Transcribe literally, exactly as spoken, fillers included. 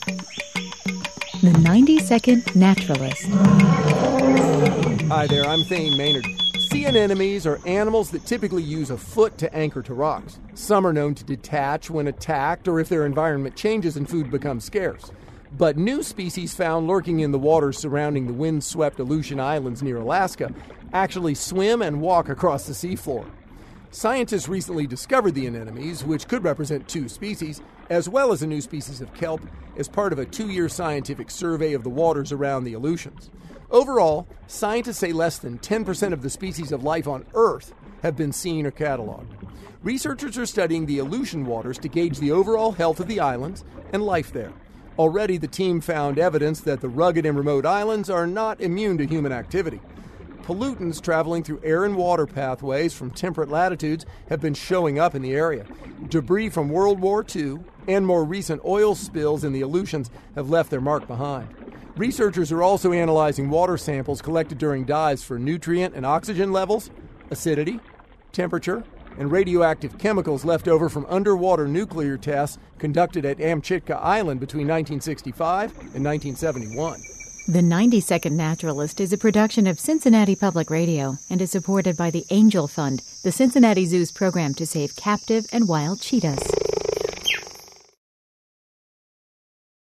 The ninety-second Naturalist. Hi there, I'm Thane Maynard. Sea anemones are animals that typically use a foot to anchor to rocks. Some are known to detach when attacked or if their environment changes and food becomes scarce. But new species found lurking in the waters surrounding the wind-swept Aleutian Islands near Alaska actually swim and walk across the seafloor. Scientists recently discovered the anemones, which could represent two species, as well as a new species of kelp, as part of a two-year scientific survey of the waters around the Aleutians. Overall, scientists say less than ten percent of the species of life on Earth have been seen or cataloged. Researchers are studying the Aleutian waters to gauge the overall health of the islands and life there. Already, the team found evidence that the rugged and remote islands are not immune to human activity. Pollutants traveling through air and water pathways from temperate latitudes have been showing up in the area. Debris from World War Two and more recent oil spills in the Aleutians have left their mark behind. Researchers are also analyzing water samples collected during dives for nutrient and oxygen levels, acidity, temperature, and radioactive chemicals left over from underwater nuclear tests conducted at Amchitka Island between nineteen sixty-five and nineteen seventy-one. The ninety-second Naturalist is a production of Cincinnati Public Radio and is supported by the Angel Fund, the Cincinnati Zoo's program to save captive and wild cheetahs.